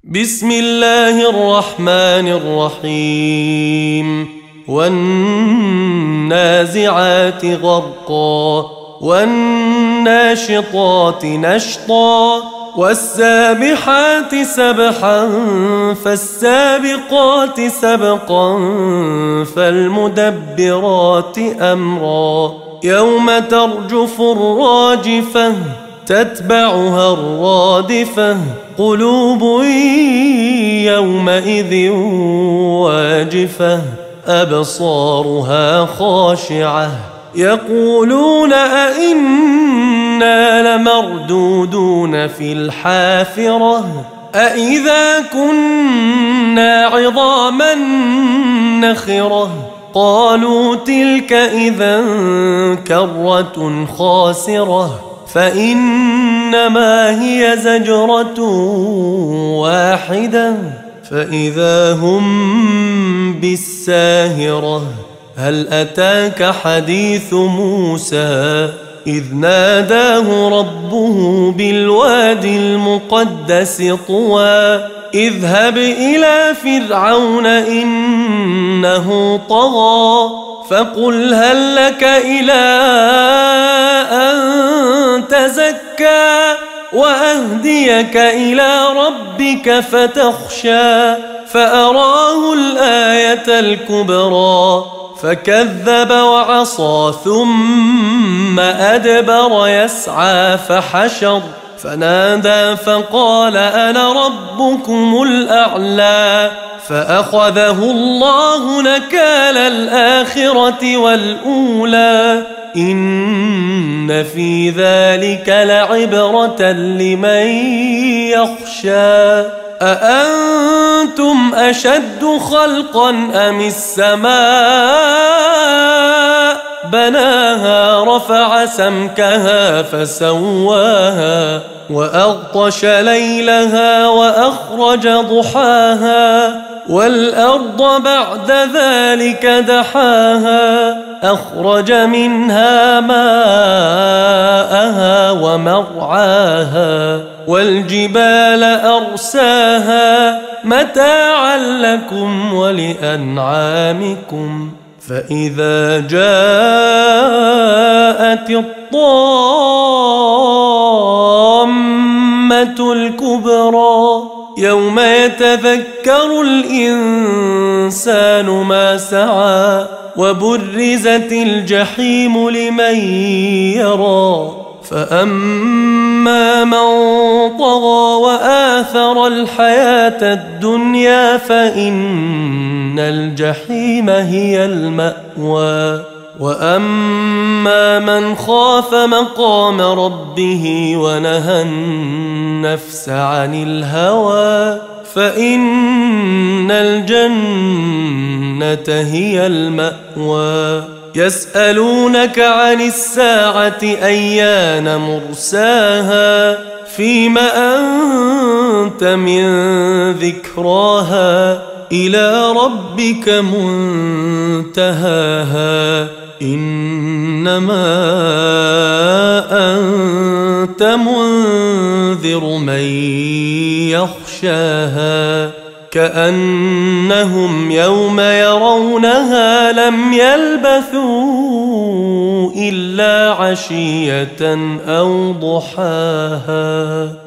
بسم الله الرحمن الرحيم والنازعات غرقا والناشطات نشطا والسابحات سبحا فالسابقات سبقا فالمدبرات أمرا يوم ترجف الراجفة تتبعها الرادفة قلوب يومئذ واجفة أبصارها خاشعة يقولون أئنا لمردودون في الحافرة أئذا كنا عظاما نخرة قالوا تلك إذا كرة خاسرة فإنما هي زجرة واحدة فإذا هم بالساهرة هل أتاك حديث موسى إذ ناداه ربه بالوادي المقدس طوى اذهب إلى فرعون إنه طغى فقل هل لك إلى أن تزكى وأهديك إلى ربك فتخشى فأراه الآية الكبرى فكذب وعصى ثم أدبر يسعى فحشر فنادى فقال أنا ربكم الأعلى فأخذه الله نكال الآخرة والأولى إن في ذلك لعبرة لمن يخشى أأنتم أشد خلقا أم السماء بناها رفع سمكها فسواها وأغطش ليلها وأخرج ضحاها والأرض بعد ذلك دحاها أخرج منها ماءها ومرعاها والجبال أرساها متاعا لكم ولأنعامكم فإذا جاءت الطامة الكبرى يوم يتذكر الإنسان ما سعى وبرزت الجحيم لمن يرى فأما من طغى وآثر الحياة الدنيا فإن الجحيم هي المأوى وأما من خاف مقام ربه ونهى النفس عن الهوى فإن الجنة هي المأوى يسألونك عن الساعة أيان مرساها فيم أنت من ذكراها إلى ربك منتهاها إنما أنت منذر من يخشاها كأنهم يوم يرونها لم يلبثوا إلا عشية أو ضحاها.